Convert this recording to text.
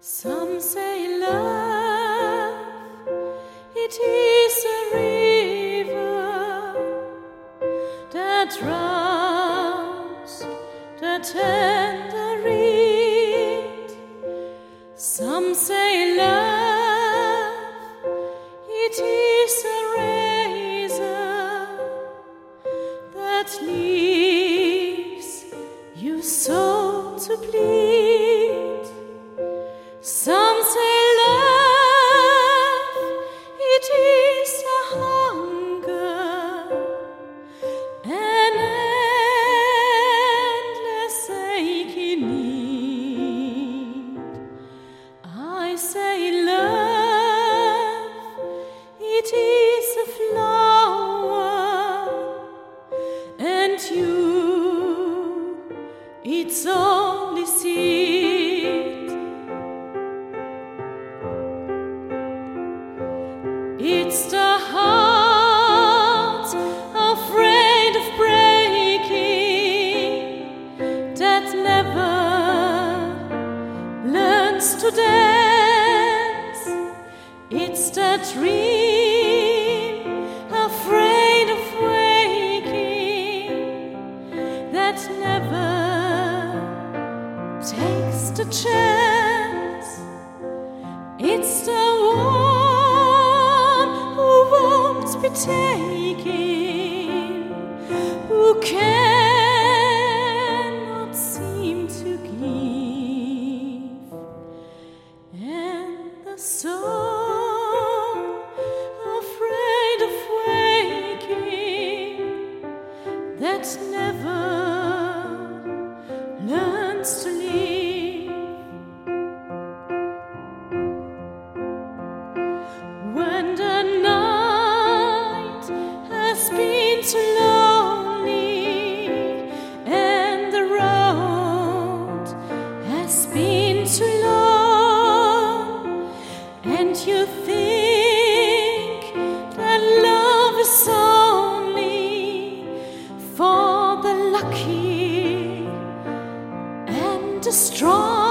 Some say love, it is a river that drowns the tender reed. Some say love, it is a razor that leaves you so to bleed. Some say love, it is a hunger, an endless aching need. I say love, it is a flower, and you, it's only seed. It's the heart afraid of breaking that never learns to dance. It's the dream afraid of waking that never takes the chance. It's the be taken, who cannot seem to give, and the soul afraid of waking that never learns to live. When the night has been too lonely and the road has been too long, and you think that love is only for the lucky and the strong.